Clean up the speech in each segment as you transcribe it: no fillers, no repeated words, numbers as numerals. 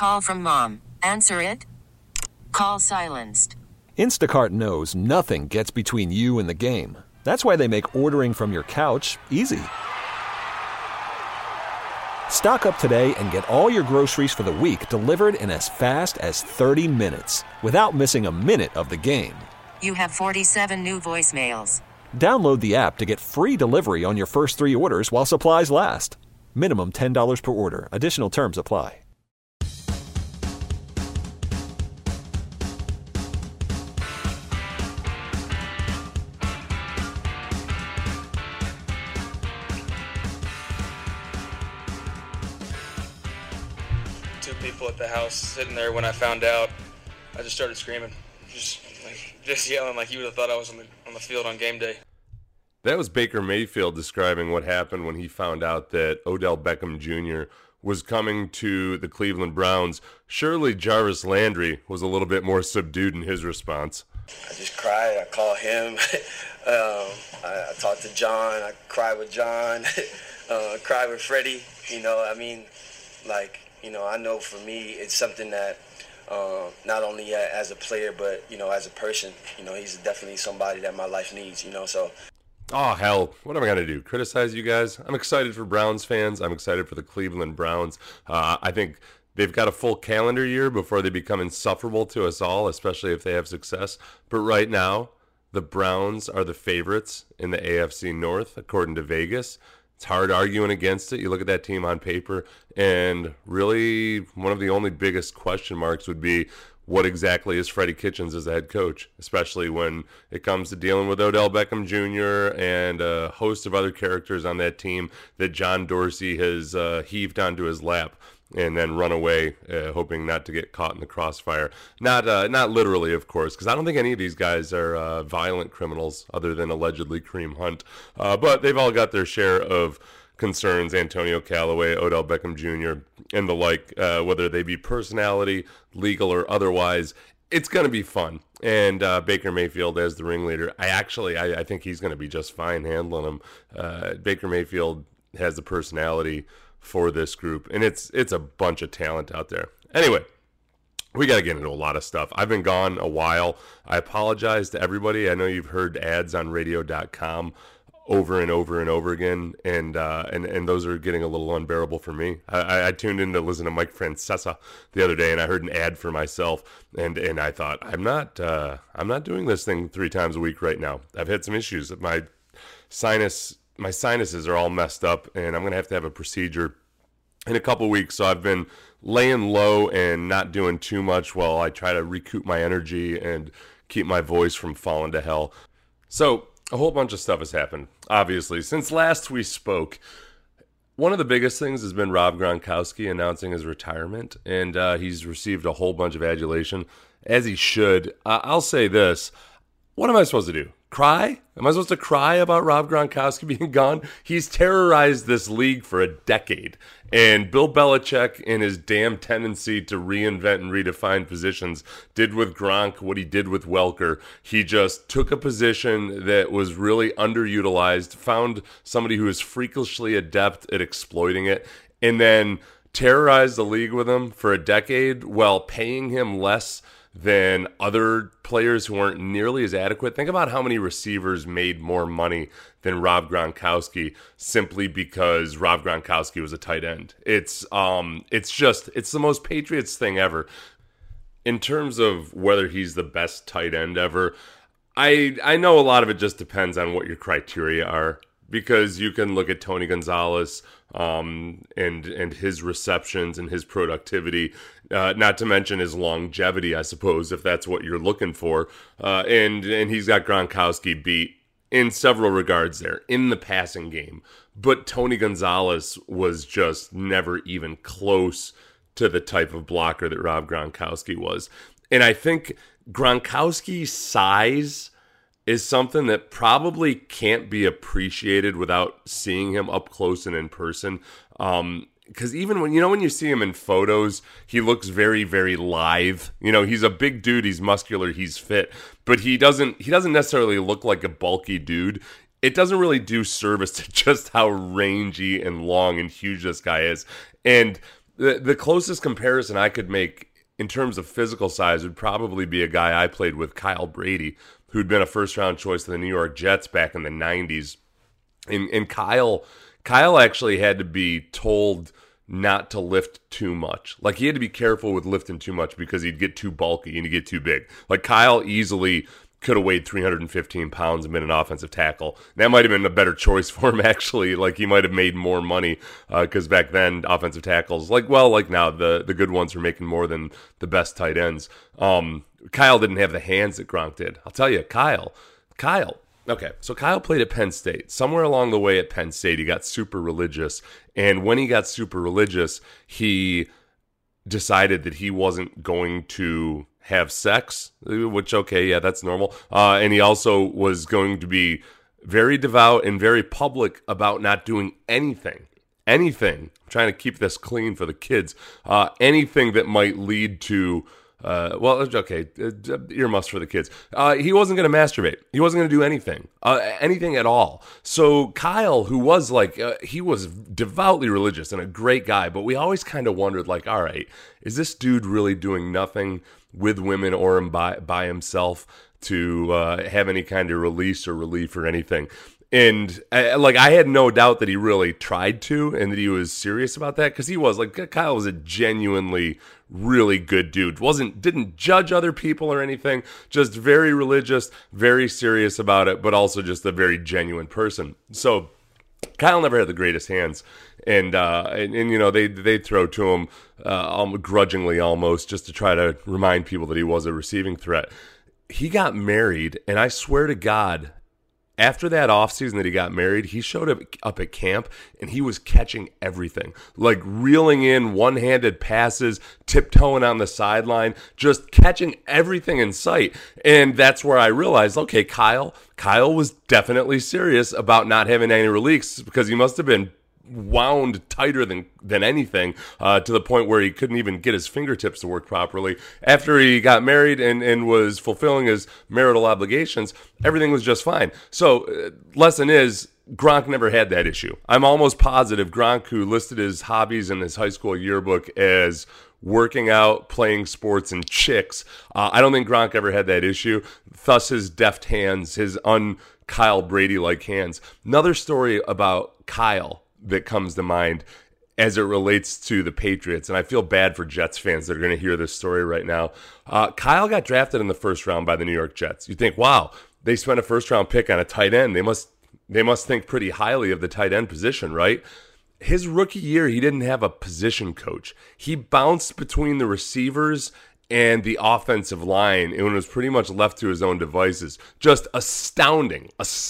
Call from mom. Answer it. Call silenced. Instacart knows nothing gets between you and the game. That's why they make ordering from your couch easy. Stock up today and get all your groceries for the week delivered in as fast as 30 minutes without missing a minute of the game. You have 47 new voicemails. Download the app to get free delivery on your first 3 orders while supplies last. Minimum $10 per order. Additional terms apply. Two people at the house sitting there when I found out. I just started screaming. Just yelling like you would have thought I was on the field on game day. That was Baker Mayfield describing what happened when he found out that Odell Beckham Jr. was coming to the Cleveland Browns. Surely Jarvis Landry was a little bit more subdued in his response. I just cried. I called him. I talked to John. I cried with John. Cried with Freddie. I know for me it's something that not only as a player, but, as a person, he's definitely somebody that my life needs, so. Oh, hell, what am I going to do? Criticize you guys? I'm excited for Browns fans. I'm excited for the Cleveland Browns. I think they've got a full calendar year before they become insufferable to us all, especially if they have success. But right now, the Browns are the favorites in the AFC North, according to Vegas. It's hard arguing against it. You look at that team on paper, and really one of the only biggest question marks would be what exactly is Freddie Kitchens as a head coach, especially when it comes to dealing with Odell Beckham Jr. and a host of other characters on that team that John Dorsey has heaved onto his lap and then run away, hoping not to get caught in the crossfire. Not literally, of course, because I don't think any of these guys are violent criminals other than allegedly Kareem Hunt. But they've all got their share of concerns, Antonio Callaway, Odell Beckham Jr., and the like, whether they be personality, legal, or otherwise. It's going to be fun. And Baker Mayfield as the ringleader, I think he's going to be just fine handling them. Baker Mayfield has the personality for this group, and it's a bunch of talent out there. Anyway, we got to get into a lot of stuff. I've been gone a while. I apologize to everybody. I know you've heard ads on radio.com over and over and over again, and those are getting a little unbearable for me. I tuned in to listen to Mike Francesa the other day, and I heard an ad for myself, and I thought, I'm not doing this thing 3 times a week right now. I've had some issues. My sinuses are all messed up, and I'm going to have a procedure in a couple weeks. So I've been laying low and not doing too much while I try to recoup my energy and keep my voice from falling to hell. So a whole bunch of stuff has happened, obviously, since last we spoke. One of the biggest things has been Rob Gronkowski announcing his retirement, and he's received a whole bunch of adulation, as he should. I'll say this. What am I supposed to do? Cry? Am I supposed to cry about Rob Gronkowski being gone? He's terrorized this league for a decade. And Bill Belichick, in his damn tendency to reinvent and redefine positions, did with Gronk what he did with Welker. He just took a position that was really underutilized, found somebody who is freakishly adept at exploiting it, and then terrorized the league with him for a decade while paying him less than other players who weren't nearly as adequate. Think about how many receivers made more money than Rob Gronkowski simply because Rob Gronkowski was a tight end. It's the most Patriots thing ever. In terms of whether he's the best tight end ever, I know a lot of it just depends on what your criteria are. Because you can look at Tony Gonzalez and his receptions and his productivity, not to mention his longevity, I suppose, if that's what you're looking for. And he's got Gronkowski beat in several regards there, in the passing game. But Tony Gonzalez was just never even close to the type of blocker that Rob Gronkowski was. And I think Gronkowski's size is something that probably can't be appreciated without seeing him up close and in person. Because even when you see him in photos, he looks very, very lithe. He's a big dude, he's muscular, he's fit, but he doesn't necessarily look like a bulky dude. It doesn't really do service to just how rangy and long and huge this guy is. And The closest comparison I could make in terms of physical size would probably be a guy I played with, Kyle Brady, who'd been a first-round choice of the New York Jets back in the 90s. And Kyle actually had to be told not to lift too much. Like, he had to be careful with lifting too much because he'd get too bulky and he'd get too big. Like, Kyle easily could have weighed 315 pounds and been an offensive tackle. That might have been a better choice for him, actually. Like, he might have made more money because back then, offensive tackles, like now, the good ones were making more than the best tight ends. Kyle didn't have the hands that Gronk did. I'll tell you, Kyle. Okay, so Kyle played at Penn State. Somewhere along the way at Penn State, he got super religious. And when he got super religious, he decided that he wasn't going to have sex, which, okay, yeah, that's normal. And he also was going to be very devout and very public about not doing anything. I'm trying to keep this clean for the kids. Anything that might lead to earmuffs for the kids. He wasn't going to masturbate. He wasn't going to do anything at all. So Kyle, who was he was devoutly religious and a great guy, but we always kind of wondered, like, all right, is this dude really doing nothing with women or by himself to have any kind of release or relief or anything? And I had no doubt that he really tried to and that he was serious about that, because he was Kyle was a genuinely really good dude. Didn't judge other people or anything, just very religious, very serious about it, but also just a very genuine person. So Kyle never had the greatest hands, and they throw to him grudgingly almost, just to try to remind people that he was a receiving threat. He got married, and I swear to God, after that offseason that he got married, he showed up at camp and he was catching everything. Like reeling in one-handed passes, tiptoeing on the sideline, just catching everything in sight. And that's where I realized, okay, Kyle was definitely serious about not having any release, because he must have been wound tighter than anything, to the point where he couldn't even get his fingertips to work properly. After he got married and was fulfilling his marital obligations, everything was just fine. So lesson is, Gronk never had that issue. I'm almost positive Gronk, who listed his hobbies in his high school yearbook as working out, playing sports, and chicks, I don't think Gronk ever had that issue. Thus his deft hands, his un-Kyle Brady-like hands. Another story about Kyle that comes to mind as it relates to the Patriots, and I feel bad for Jets fans that are going to hear this story right now. Kyle got drafted in the first round by the New York Jets. You think, wow, they spent a first-round pick on a tight end. They must think pretty highly of the tight end position, right? His rookie year, he didn't have a position coach. He bounced between the receivers and the offensive line, and was pretty much left to his own devices. Just astounding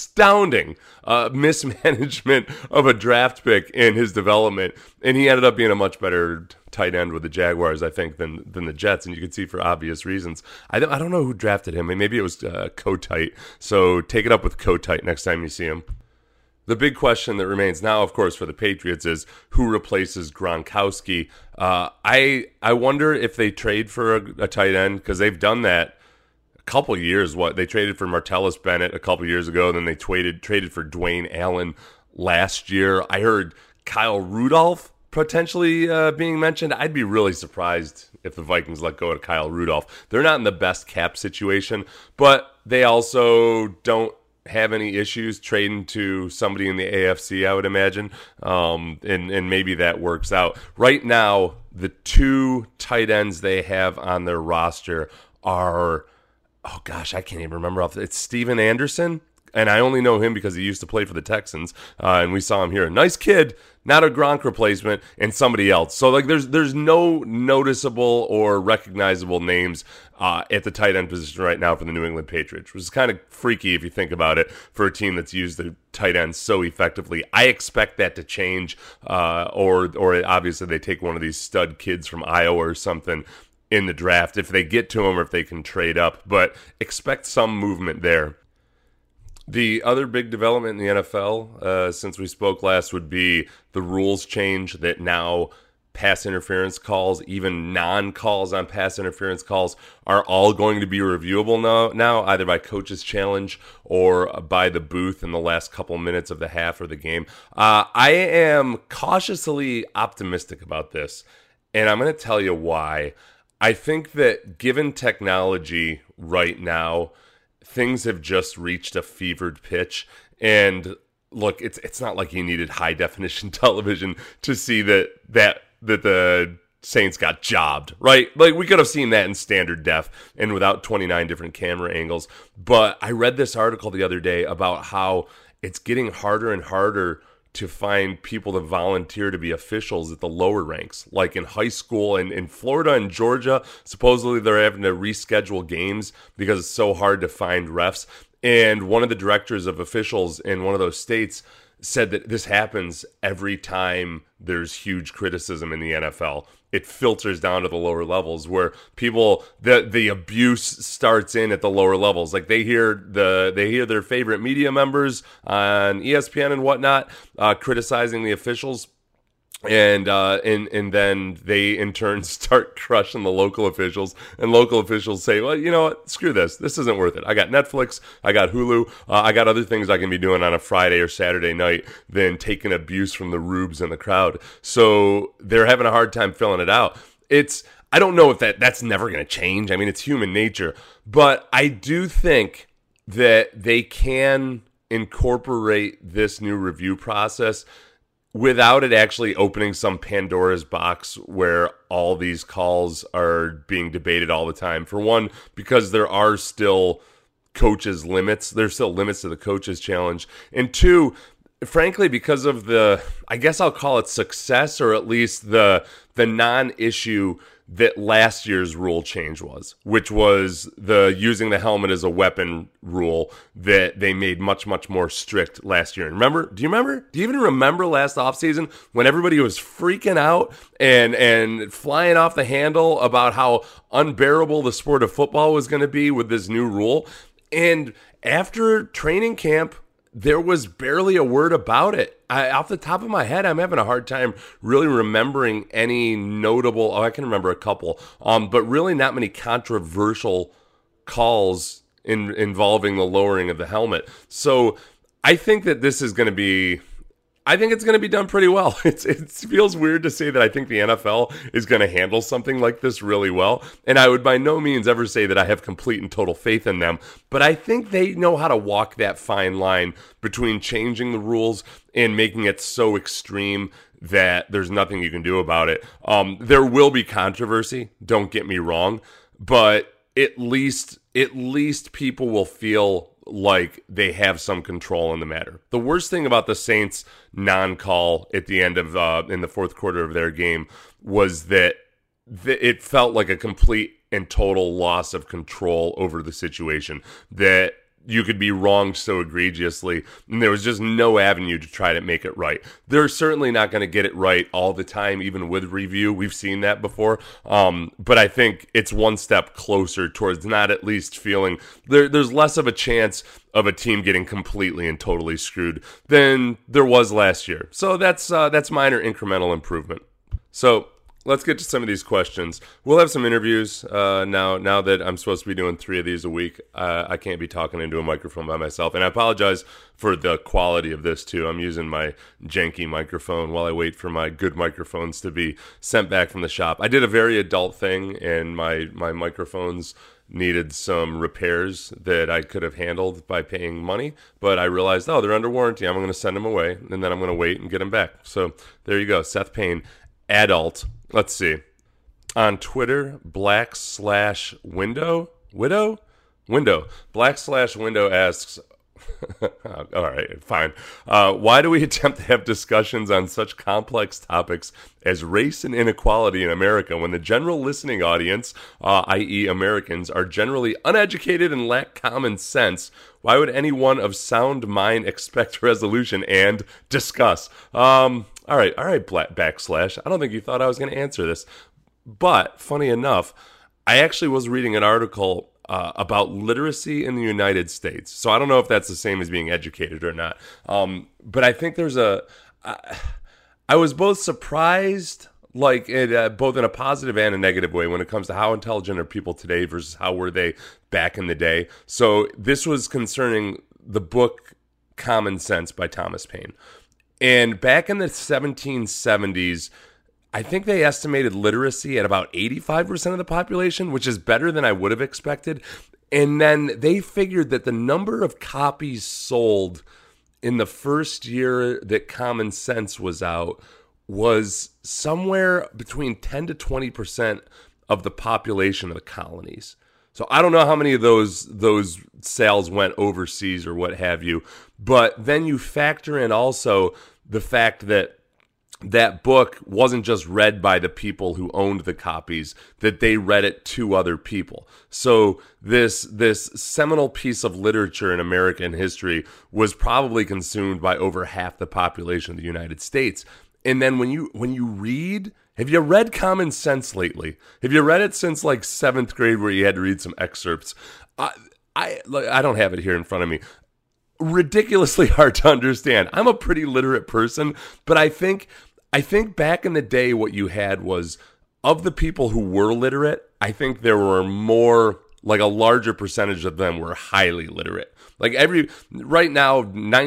mismanagement of a draft pick in his development. And he ended up being a much better tight end with the Jaguars, I think, than the Jets, and you can see for obvious reasons. I don't know who drafted him. Maybe it was Kotite. So take it up with Kotite next time you see him. The big question that remains now, of course, for the Patriots is who replaces Gronkowski. I wonder if they trade for a tight end, because they've done that a couple years. They traded for Martellus Bennett a couple years ago, and then they traded for Dwayne Allen last year. I heard Kyle Rudolph potentially being mentioned. I'd be really surprised if the Vikings let go of Kyle Rudolph. They're not in the best cap situation, but they also don't have any issues trading to somebody in the AFC, I would imagine, and maybe that works out. Right now, the two tight ends they have on their roster are, oh gosh, I can't even remember. It's Steven Anderson, and I only know him because he used to play for the Texans, and we saw him here. Nice kid, not a Gronk replacement, and somebody else. So there's no noticeable or recognizable names at the tight end position right now for the New England Patriots, which is kind of freaky if you think about it for a team that's used the tight end so effectively. I expect that to change, or obviously they take one of these stud kids from Iowa or something in the draft if they get to him, or if they can trade up. But expect some movement there. The other big development in the NFL since we spoke last would be the rules change that now pass interference calls, even non-calls on pass interference calls, are all going to be reviewable now, either by coach's challenge or by the booth in the last couple minutes of the half or the game. I am cautiously optimistic about this. and I'm going to tell you why. I think that given technology right now, things have just reached a fevered pitch. And look, it's not like you needed high definition television to see that the Saints got jobbed, right? Like, we could have seen that in standard def and without 29 different camera angles. But I read this article the other day about how it's getting harder and harder to find people to volunteer to be officials at the lower ranks, like in high school and in Florida and Georgia. Supposedly they're having to reschedule games because it's so hard to find refs. And one of the directors of officials in one of those states said that this happens every time there's huge criticism in the NFL. It filters down to the lower levels where people, the abuse starts in at the lower levels. Like they hear their favorite media members on ESPN and whatnot criticizing the officials. And then they in turn start crushing the local officials, and local officials say, well, you know what, screw this. This isn't worth it. I got Netflix, I got Hulu, I got other things I can be doing on a Friday or Saturday night than taking abuse from the rubes in the crowd. So they're having a hard time filling it out. I don't know if that's never going to change. I mean, it's human nature, but I do think that they can incorporate this new review process without it actually opening some Pandora's box where all these calls are being debated all the time. For one, because there are still coaches' limits. There's still limits to the coaches' challenge. And two, frankly, because of I guess I'll call it success, or at least the non-issue that last year's rule change was, which was the using the helmet as a weapon rule that they made much, much more strict last year. Remember? Do you even remember last offseason when everybody was freaking out and flying off the handle about how unbearable the sport of football was going to be with this new rule? And after training camp, there was barely a word about it. Off the top of my head, I'm having a hard time really remembering any notable. I can remember a couple, but really not many controversial calls involving the lowering of the helmet. So I think that this is going to be. I think it's going to be done pretty well. It feels weird to say that I think the NFL is going to handle something like this really well. And I would by no means ever say that I have complete and total faith in them. But I think they know how to walk that fine line between changing the rules and making it so extreme that there's nothing you can do about it. There will be controversy, don't get me wrong. But at least people will feel like they have some control in the matter. The worst thing about the Saints non-call at the end of in the fourth quarter of their game was that it felt like a complete and total loss of control over the situation, that you could be wronged so egregiously, and there was just no avenue to try to make it right. They're certainly not going to get it right all the time, even with review. We've seen that before. But I think it's one step closer towards not at least feeling there's less of a chance of a team getting completely and totally screwed than there was last year. So that's minor incremental improvement. So let's get to some of these questions. We'll have some interviews now that I'm supposed to be doing 3 of these a week. I can't be talking into a microphone by myself. And I apologize for the quality of this, too. I'm using my janky microphone while I wait for my good microphones to be sent back from the shop. I did a very adult thing, and my microphones needed some repairs that I could have handled by paying money. But I realized, they're under warranty. I'm going to send them away, and then I'm going to wait and get them back. So there you go. Seth Payne, adult. Let's see. On Twitter, /window asks, all right, fine. Why do we attempt to have discussions on such complex topics as race and inequality in America when the general listening audience, i.e. Americans, are generally uneducated and lack common sense? Why would anyone of sound mind expect resolution and discuss? All right, I don't think you thought I was going to answer this. But, funny enough, I actually was reading an article about literacy in the United States. So I don't know if that's the same as being educated or not. But I think there's I was both surprised, both in a positive and a negative way when it comes to how intelligent are people today versus how were they back in the day. So this was concerning the book Common Sense by Thomas Paine. And back in the 1770s, I think they estimated literacy at about 85% of the population, which is better than I would have expected. And then they figured that the number of copies sold in the first year that Common Sense was out was somewhere between 10 to 20% of the population of the colonies. So I don't know how many of those sales went overseas or what have you, but then you factor in also the fact that that book wasn't just read by the people who owned the copies, that they read it to other people. So this seminal piece of literature in American history was probably consumed by over half the population of the United States. And then when you read, have you read Common Sense lately? Have you read it since like 7th grade where you had to read some excerpts? I don't have it here in front of me. Ridiculously hard to understand. I'm a pretty literate person, but I think back in the day what you had was, of the people who were literate, I think there were more, like a larger percentage of them were highly literate. Like right now,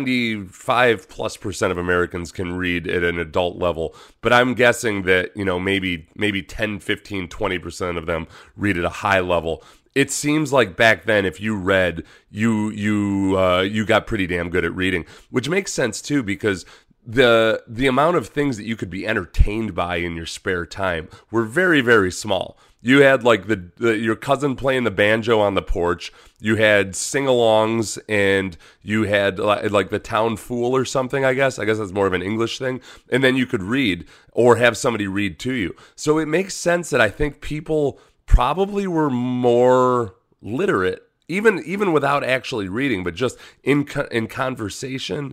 95+% of Americans can read at an adult level, but I'm guessing that, maybe 10, 15, 20% of them read at a high level. It seems like back then, if you read, you got pretty damn good at reading, which makes sense too, because the amount of things that you could be entertained by in your spare time were very, very small. You had like your cousin playing the banjo on the porch. You had sing-alongs, and you had like the town fool or something, I guess. I guess that's more of an English thing. And then you could read or have somebody read to you. So it makes sense that I think people probably were more literate, even without actually reading, but just in conversation,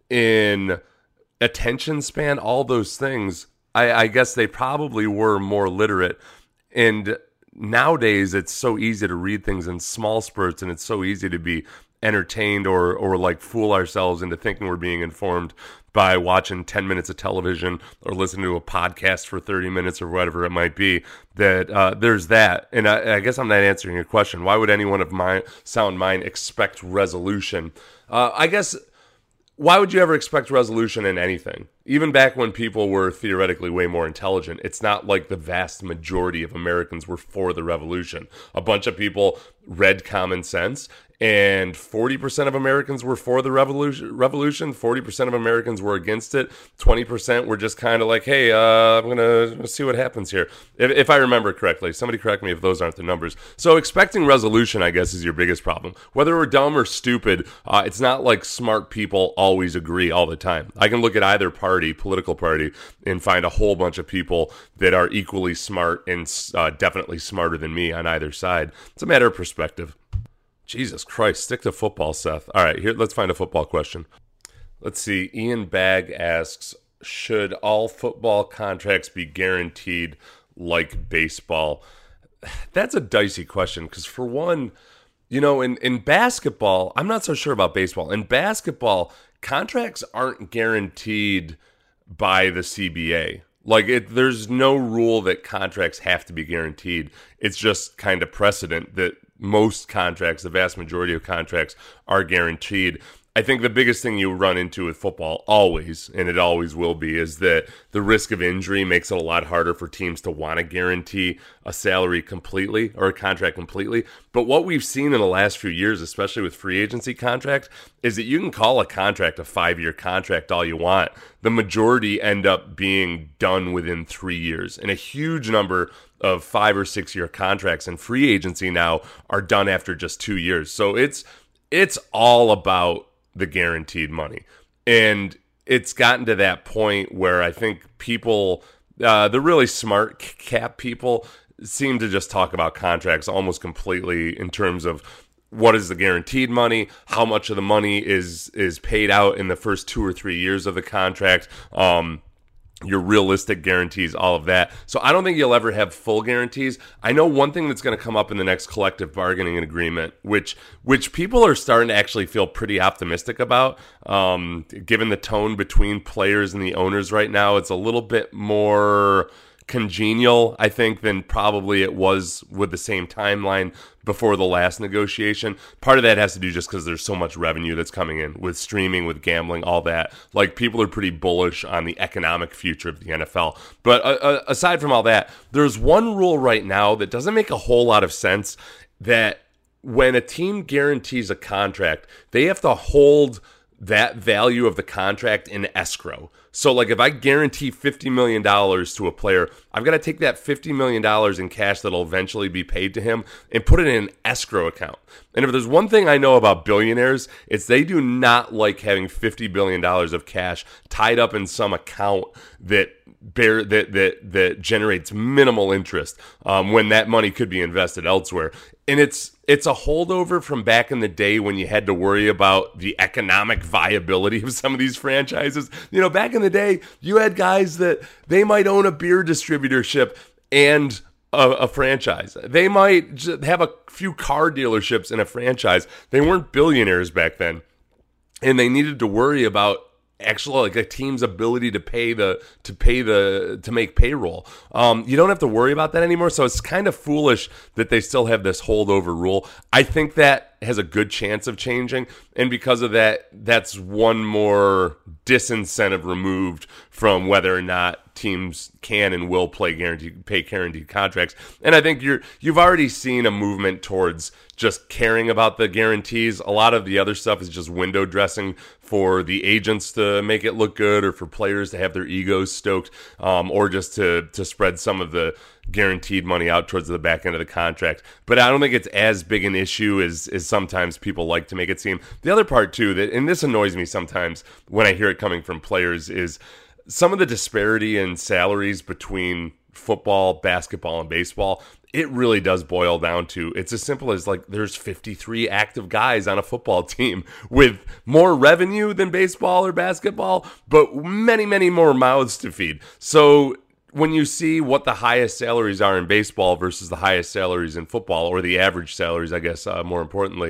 in attention span, all those things. I guess they probably were more literate. And nowadays, it's so easy to read things in small spurts, and it's so easy to be entertained or like fool ourselves into thinking we're being informed by watching 10 minutes of television or listening to a podcast for 30 minutes or whatever it might be, that there's that. And I guess I'm not answering your question. Why would anyone of sound mind expect resolution? I guess, why would you ever expect resolution in anything? Even back when people were theoretically way more intelligent, it's not like the vast majority of Americans were for the revolution. A bunch of people read Common Sense, and 40% of Americans were for the revolution. 40% of Americans were against it. 20% were just kind of like, hey, I'm going to see what happens here. If I remember correctly. Somebody correct me if those aren't the numbers. So expecting resolution, I guess, is your biggest problem. Whether we're dumb or stupid, it's not like smart people always agree all the time. I can look at either political party, and find a whole bunch of people that are equally smart and definitely smarter than me on either side. It's a matter of perspective. Jesus Christ, stick to football, Seth. All right, here, let's find a football question. Let's see. Ian Bagg asks, should all football contracts be guaranteed like baseball? That's a dicey question, because for one, in basketball, I'm not so sure about baseball. In basketball, contracts aren't guaranteed by the CBA. There's no rule that contracts have to be guaranteed. It's just kind of precedent that most contracts, the vast majority of contracts, are guaranteed. I think the biggest thing you run into with football always, and it always will be, is that the risk of injury makes it a lot harder for teams to want to guarantee a salary completely or a contract completely. But what we've seen in the last few years, especially with free agency contracts, is that you can call a contract a 5-year contract all you want. The majority end up being done within 3 years. And a huge number of 5 or 6 year contracts in free agency now are done after just 2 years. So it's all about the guaranteed money. And it's gotten to that point where I think people, the really smart cap people, seem to just talk about contracts almost completely in terms of what is the guaranteed money, how much of the money is paid out in the first 2 or 3 years of the contract, your realistic guarantees, all of that. So I don't think you'll ever have full guarantees. I know one thing that's going to come up in the next collective bargaining agreement, which people are starting to actually feel pretty optimistic about, given the tone between players and the owners right now. It's a little bit more congenial, I think, than probably it was with the same timeline before the last negotiation. Part of that has to do just because there's so much revenue that's coming in with streaming, with gambling, all that. Like, people are pretty bullish on the economic future of the NFL. But aside from all that, there's one rule right now that doesn't make a whole lot of sense, that when a team guarantees a contract, they have to hold that value of the contract in escrow. So, like, if I guarantee $50 million to a player, I've got to take that $50 million in cash that'll eventually be paid to him and put it in an escrow account. And if there's one thing I know about billionaires, it's they do not like having $50 billion of cash tied up in some account that generates minimal interest when that money could be invested elsewhere. And it's a holdover from back in the day when you had to worry about the economic viability of some of these franchises. You know, back in the day, you had guys that they might own a beer distributorship and a franchise. They might just have a few car dealerships in a franchise. They weren't billionaires back then, and they needed to worry about actually like a team's ability to make payroll. You don't have to worry about that anymore. So it's kind of foolish that they still have this holdover rule. I think that has a good chance of changing, and because of that, that's one more disincentive removed from whether or not teams can and will pay guaranteed contracts. And I think you've already seen a movement towards just caring about the guarantees. A lot of the other stuff is just window dressing for the agents to make it look good, or for players to have their egos stoked, or just to spread some of the guaranteed money out towards the back end of the contract. But I don't think it's as big an issue as sometimes people like to make it seem. The other part too, and this annoys me sometimes when I hear it coming from players, is some of the disparity in salaries between football, basketball, and baseball. It really does boil down to, it's as simple as, like, there's 53 active guys on a football team with more revenue than baseball or basketball, but many, many more mouths to feed. So when you see what the highest salaries are in baseball versus the highest salaries in football, or the average salaries, I guess, more importantly,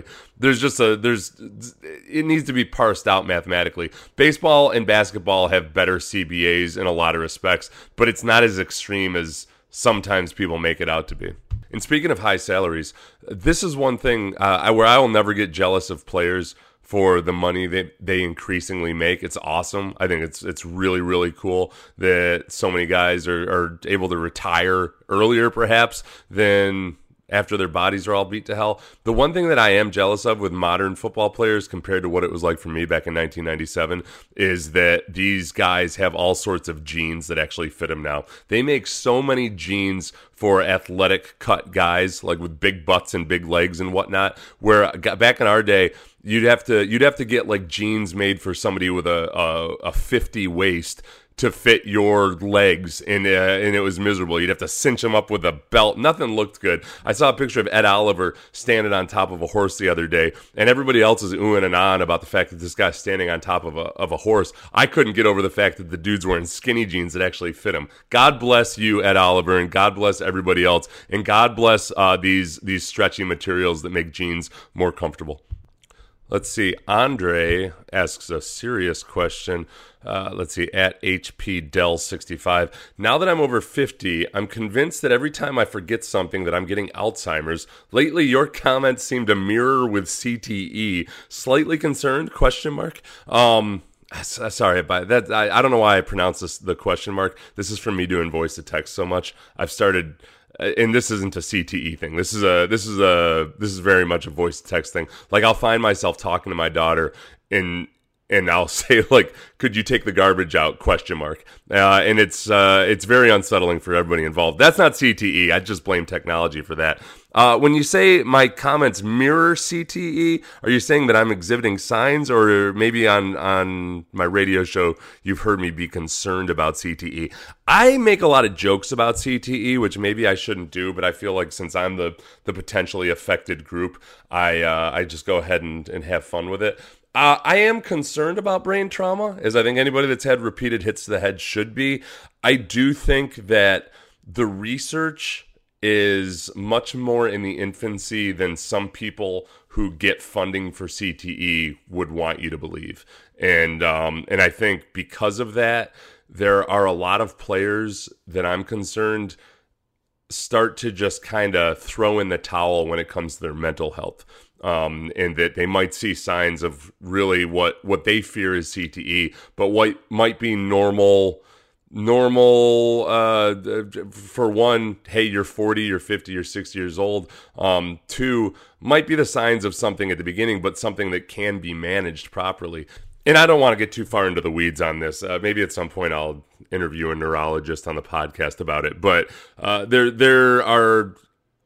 it needs to be parsed out mathematically. Baseball and basketball have better CBAs in a lot of respects, but it's not as extreme as sometimes people make it out to be. And speaking of high salaries, this is one thing where I will never get jealous of players for the money that they increasingly make. It's awesome. I think it's really, really cool that so many guys are able to retire earlier, perhaps, than after their bodies are all beat to hell. The one thing that I am jealous of with modern football players compared to what it was like for me back in 1997 is that these guys have all sorts of genes that actually fit them now. They make so many genes for athletic cut guys, like with big butts and big legs and whatnot, where back in our day, you'd have to get like jeans made for somebody with a 50 waist to fit your legs, and it was miserable. You'd have to cinch them up with a belt. Nothing looked good. I saw a picture of Ed Oliver standing on top of a horse the other day, and everybody else is oohing and ahhing about the fact that this guy's standing on top of a horse. I couldn't get over the fact that the dude's wearing skinny jeans that actually fit him. God bless you, Ed Oliver, and God bless everybody else, and God bless these stretchy materials that make jeans more comfortable. Let's see. Andre asks a serious question. Let's see. At HP Dell 65. Now that I'm over 50, I'm convinced that every time I forget something that I'm getting Alzheimer's. Lately, your comments seem to mirror with CTE. Slightly concerned? ? Sorry about that. I don't know why I pronounce this the question mark. This is from me doing voice to text so much. I've started. And this isn't a CTE thing. This is very much a voice to text thing. Like, I'll find myself talking to my daughter and I'll say, like, could you take the garbage out? ? And it's very unsettling for everybody involved. That's not CTE. I just blame technology for that. When you say my comments mirror CTE, are you saying that I'm exhibiting signs, or maybe on my radio show you've heard me be concerned about CTE? I make a lot of jokes about CTE, which maybe I shouldn't do, but I feel like since I'm the potentially affected group, I just go ahead and have fun with it. I am concerned about brain trauma, as I think anybody that's had repeated hits to the head should be. I do think that the research is much more in the infancy than some people who get funding for CTE would want you to believe. And I think because of that, there are a lot of players that I'm concerned start to just kind of throw in the towel when it comes to their mental health. And that they might see signs of really what they fear is CTE, but what might be normal, for one, hey, you're 40, you're 50, you're 60 years old. Two, might be the signs of something at the beginning, but something that can be managed properly. And I don't want to get too far into the weeds on this. Maybe at some point I'll interview a neurologist on the podcast about it. But there are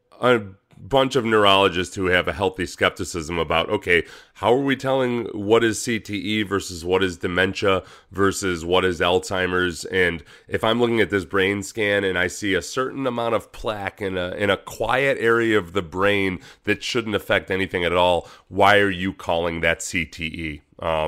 a bunch of neurologists who have a healthy skepticism about, okay, how are we telling what is CTE versus what is dementia versus what is Alzheimer's? And if I'm looking at this brain scan and I see a certain amount of plaque in a quiet area of the brain that shouldn't affect anything at all, why are you calling that CTE?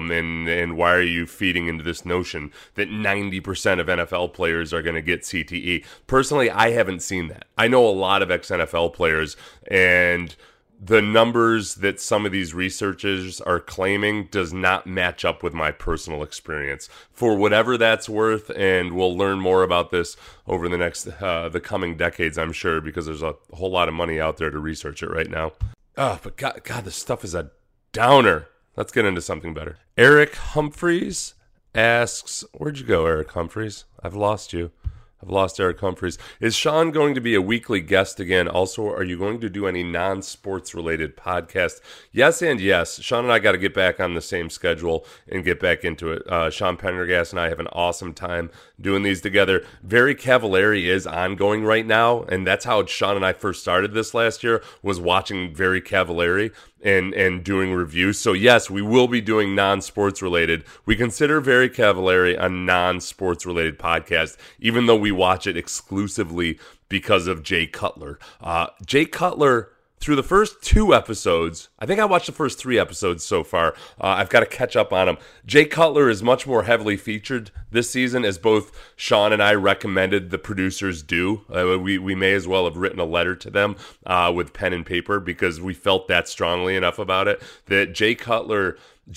And why are you feeding into this notion that 90% of NFL players are going to get CTE? Personally, I haven't seen that. I know a lot of ex-NFL players, and the numbers that some of these researchers are claiming does not match up with my personal experience. For whatever that's worth, and we'll learn more about this over the next the coming decades, I'm sure, because there's a whole lot of money out there to research it right now. But God, this stuff is a downer. Let's get into something better. Eric Humphreys asks, where'd you go, Eric Humphreys? I've lost you. I've lost Eric Humphreys. Is Sean going to be a weekly guest again? Also, are you going to do any non-sports related podcast? Yes and yes. Sean and I got to get back on the same schedule and get back into it. Sean Pendergast and I have an awesome time doing these together. Very Cavallari is ongoing right now, and that's how Sean and I first started this last year, was watching Very Cavallari and doing reviews. So yes, we will be doing non-sports related. We consider Very Cavallari a non-sports related podcast, even though we watch it exclusively because of Jay Cutler. Jay Cutler, through the first 2 episodes, I think I watched the first 3 episodes so far. I've got to catch up on him. Jay Cutler is much more heavily featured this season, as both Sean and I recommended the producers do. We may as well have written a letter to them with pen and paper, because we felt that strongly enough about it, that Jay Cutler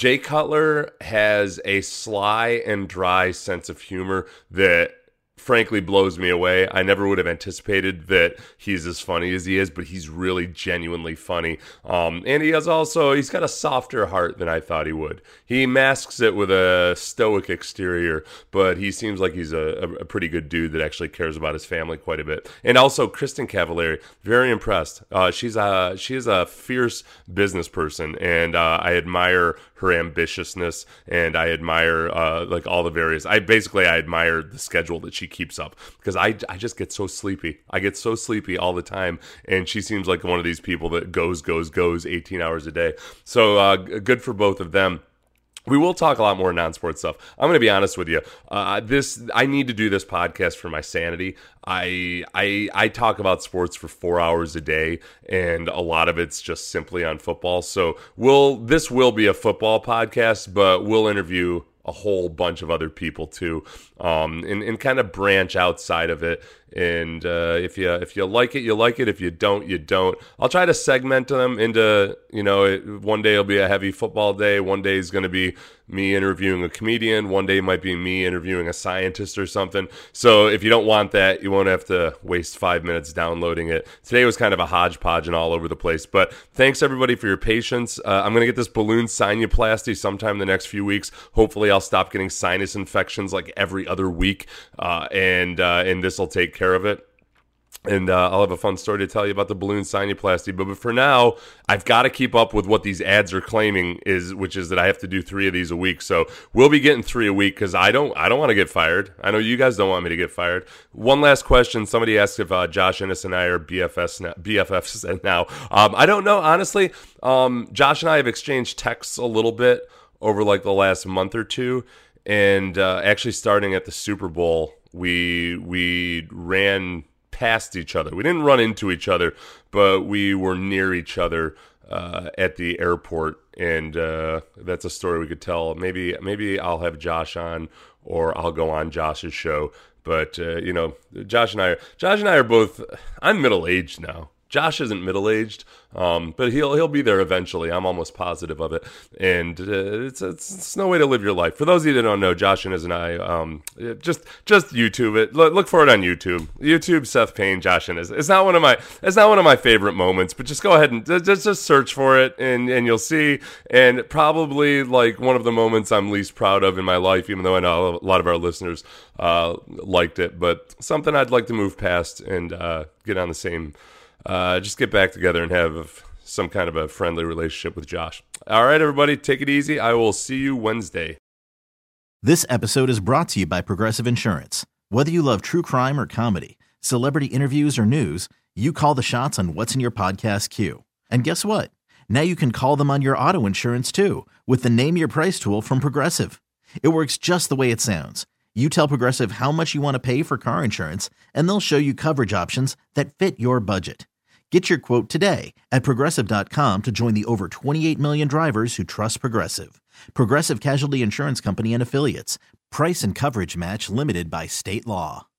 has a sly and dry sense of humor that frankly blows me away. I never would have anticipated that he's as funny as he is, but he's really genuinely funny. And he's got a softer heart than I thought he would. He masks it with a stoic exterior, but he seems like he's a pretty good dude that actually cares about his family quite a bit. And also Kristen Cavallari, very impressed. She is a fierce business person, and I admire her ambitiousness, and I admire like all the various. I admire the schedule that she keeps up, because I just get so sleepy. I get so sleepy all the time, and she seems like one of these people that goes 18 hours a day. So good for both of them. We will talk a lot more non-sports stuff. I'm going to be honest with you. I need to do this podcast for my sanity. I talk about sports for 4 hours a day, and a lot of it's just simply on football. So this will be a football podcast, but we'll interview a whole bunch of other people too, and kind of branch outside of it. And if you like it, you like it. If you don't, you don't. I'll try to segment them into, one day it'll be a heavy football day. One day is going to be me interviewing a comedian. One day might be me interviewing a scientist or something. So if you don't want that, you won't have to waste 5 minutes downloading it. Today was kind of a hodgepodge and all over the place. But thanks everybody for your patience. I'm going to get this balloon sinuplasty sometime in the next few weeks. Hopefully I'll stop getting sinus infections like every other week, and this will take care of it. And I'll have a fun story to tell you about the balloon sinuplasty. But for now, I've got to keep up with what these ads are claiming, which is that I have to do 3 of these a week. So we'll be getting 3 a week, because I don't want to get fired. I know you guys don't want me to get fired. One last question. Somebody asked if Josh Innes and I are BFFs now. I don't know, honestly. Josh and I have exchanged texts a little bit over like the last month or two. And actually starting at the Super Bowl, we ran past each other. We didn't run into each other, but we were near each other at the airport, and that's a story we could tell. Maybe I'll have Josh on, or I'll go on Josh's show. But Josh and I are both. I'm middle aged now. Josh isn't middle-aged, but he'll be there eventually. I'm almost positive of it. And it's no way to live your life. For those of you that don't know, Josh and just YouTube it. Look for it on YouTube. YouTube, Seth Payne, Josh and it's not one of my favorite moments, but just go ahead and just search for it, and you'll see. And probably like one of the moments I'm least proud of in my life, even though I know a lot of our listeners liked it, but something I'd like to move past and get on the same. Just get back together and have some kind of a friendly relationship with Josh. All right, everybody, take it easy. I will see you Wednesday. This episode is brought to you by Progressive Insurance. Whether you love true crime or comedy, celebrity interviews or news, you call the shots on what's in your podcast queue. And guess what? Now you can call them on your auto insurance too with the Name Your Price tool from Progressive. It works just the way it sounds. You tell Progressive how much you want to pay for car insurance, and they'll show you coverage options that fit your budget. Get your quote today at Progressive.com to join the over 28 million drivers who trust Progressive. Progressive Casualty Insurance Company and Affiliates. Price and coverage match limited by state law.